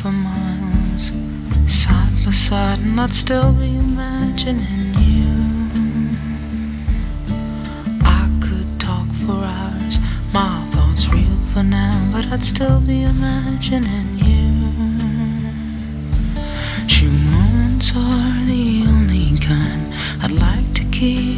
for miles, side by side, and I'd still be imagining you. I could talk for hours, my thoughts real for now, but I'd still be imagining you. True moments are the only kind I'd like to keep